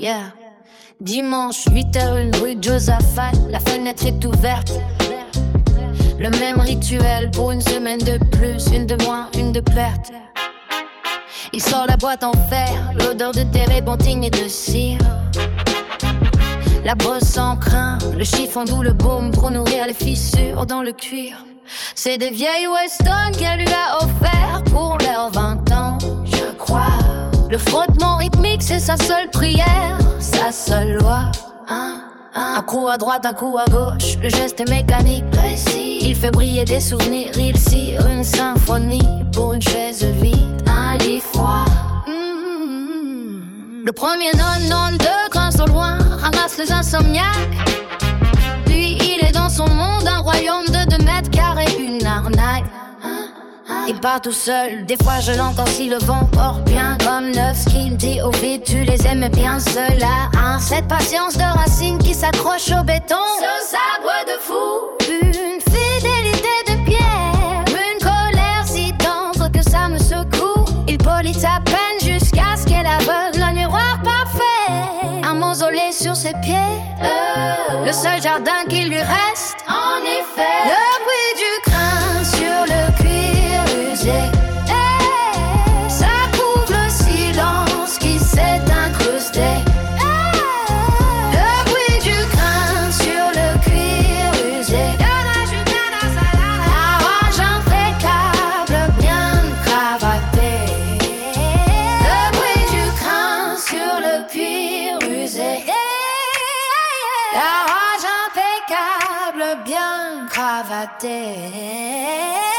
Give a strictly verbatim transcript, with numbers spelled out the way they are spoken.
yeah. Dimanche, huit heures une rue Josaphat, la fenêtre est ouverte. Le même rituel pour une semaine de plus, une de moins, une de perte. Il sort la boîte en fer, l'odeur de térébenthine et de cire. La brosse en crin, le chiffon d'où le baume pour nourrir les fissures dans le cuir. C'est des vieilles Weston qu'elle lui a offert pour leurs vingt ans, je crois. Le frottement rythmique c'est sa seule prière, sa seule loi, hein, hein. Un coup à droite, un coup à gauche, le geste est mécanique, précis. Il fait briller des souvenirs, il cire une symphonie pour une chaise vide, un lit froid. Mmh. Le premier non, non, deux grince au loin, ramasse les insomniaques. Lui, il est dans son monde, un royaume de deux mètres carrés, une arnaque. Il part tout seul, des fois je l'entends si le vent porte bien. Comme neuf, ce qu'il dit au vide, tu les aimes bien ceux-là, hein. Cette patience de racine qui s'accroche au béton, ce sabre de fou. Une fidélité de pierre, une colère si tendre que ça me secoue. Il polit sa peine jusqu'à ce qu'elle aveugle un miroir parfait. Un mausolée sur ses pieds, euh, le seul jardin qui lui reste, en effet. Le bruit du crin sur le cuir usé, hey, ça couvre le silence qui s'est incrusté. Hey, le bruit du crin sur le cuir usé, la rage impeccable bien cravatée. Le bruit du crin sur le cuir usé, la rage impeccable bien cravatée.